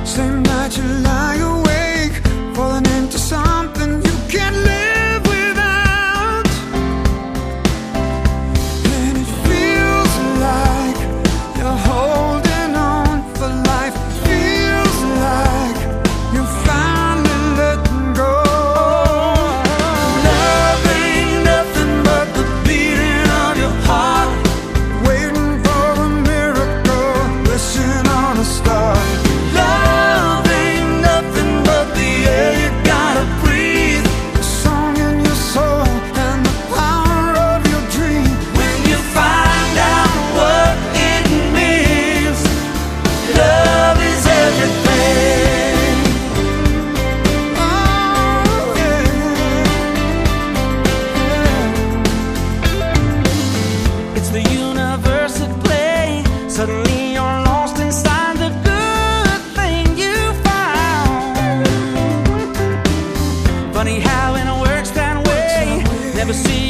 Same night you lie awake, falling into something you can't live without. And it feels like you're holding on for life. It feels like you're finally letting go. Love ain't nothing but the beating of your heart, waiting for a miracle, wishing on a star. Love ain't nothing but the air you gotta breathe, the song in your soul and the power of your dream. When you find out what it means, love is everything. Oh yeah, yeah. It's the universe at play. Suddenly you're lost inside the good thing you found. Funny how it works that way. Never see